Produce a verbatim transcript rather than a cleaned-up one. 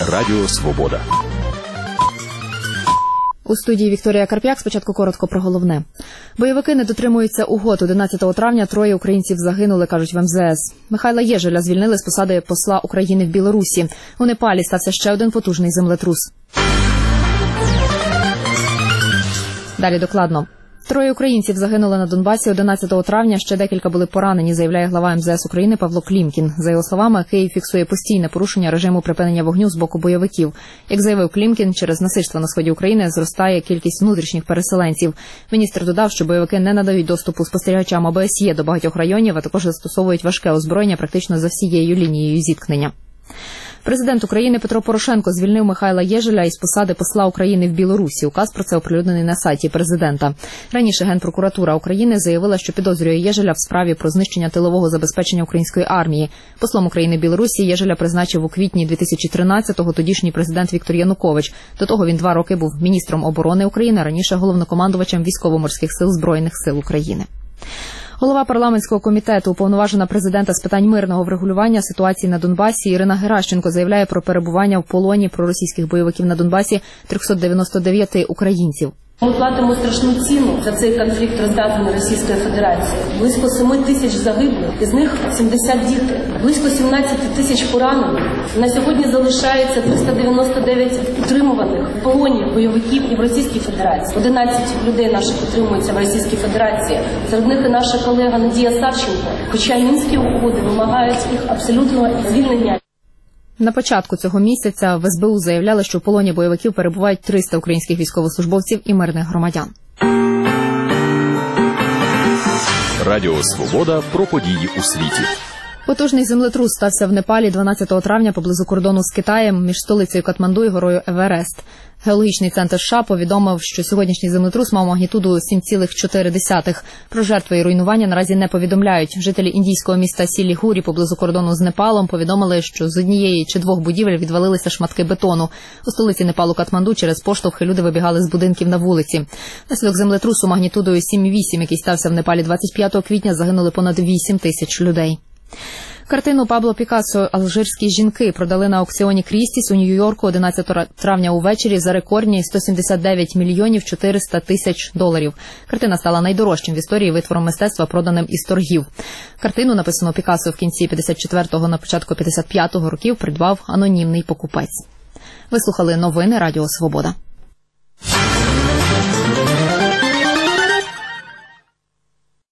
Радіо Свобода. У студії Вікторія Карп'як. Спочатку коротко про головне. Бойовики не дотримуються угод. одинадцятого травня троє українців загинули, кажуть в ем зе ес. Михайла Єжеля звільнили з посади посла України в Білорусі. У Непалі стався ще один потужний землетрус. Далі докладно. Троє українців загинули на Донбасі одинадцятого травня, ще декілька були поранені, заявляє глава ем зе ес України Павло Клімкін. За його словами, Київ фіксує постійне порушення режиму припинення вогню з боку бойовиків. Як заявив Клімкін, через насильство на сході України зростає кількість внутрішніх переселенців. Міністр додав, що бойовики не надають доступу спостерігачам о бе ес є до багатьох районів, а також застосовують важке озброєння практично за всією лінією зіткнення. Президент України Петро Порошенко звільнив Михайла Єжеля із посади посла України в Білорусі. Указ про це оприлюднений на сайті президента. Раніше Генпрокуратура України заявила, що підозрює Єжеля в справі про знищення тилового забезпечення української армії. Послом України в Білорусі Єжеля призначив у квітні дві тисячі тринадцятого тодішній президент Віктор Янукович. До того він два роки був міністром оборони України, раніше головнокомандувачем військово-морських сил Збройних сил України. Голова парламентського комітету, уповноважена президента з питань мирного врегулювання ситуації на Донбасі Ірина Геращенко заявляє про перебування в полоні проросійських бойовиків на Донбасі триста дев'яносто дев'ять українців. Ми платимо страшну ціну за цей конфлікт, розв'язаний Російською Федерацією. Близько семи тисяч загиблих, із них сімдесят діти. Близько сімнадцять тисяч поранених. На сьогодні залишається триста дев'яносто дев'ять утримуваних в полоні бойовиків і в Російській Федерації. одинадцять людей наших утримуються в Російській Федерації. Серед них і наша колега Надія Савченко. Хоча Мінські угоди вимагають їх абсолютного звільнення. На початку цього місяця в ес бе у заявляли, що в полоні бойовиків перебувають триста українських військовослужбовців і мирних громадян. Радіо Свобода про події у світі. Потужний землетрус стався в Непалі дванадцятого травня поблизу кордону з Китаєм між столицею Катманду і горою Еверест. Геологічний центр США повідомив, що сьогоднішній землетрус мав магнітуду сім цілих чотири десятих. Про жертви і руйнування наразі не повідомляють. Жителі індійського міста Сілігурі поблизу кордону з Непалом повідомили, що з однієї чи двох будівель відвалилися шматки бетону. У столиці Непалу Катманду через поштовхи люди вибігали з будинків на вулиці. Внаслідок землетрусу магнітудою сім вісім, який стався в Непалі двадцять п'ятого квітня, загинули понад вісім тисяч людей. Картину Пабло Пікассо «Алжирські жінки» продали на аукціоні Крістіс у Нью-Йорку одинадцятого травня увечері за рекордні сто сімдесят дев'ять мільйонів чотириста тисяч доларів. Картина стала найдорожчим в історії витвором мистецтва, проданим із торгів. Картину, написану Пікассо в кінці п'ятдесят четвертого, на початку п'ятдесят п'ятого років, придбав анонімний покупець. Ви слухали новини Радіо Свобода.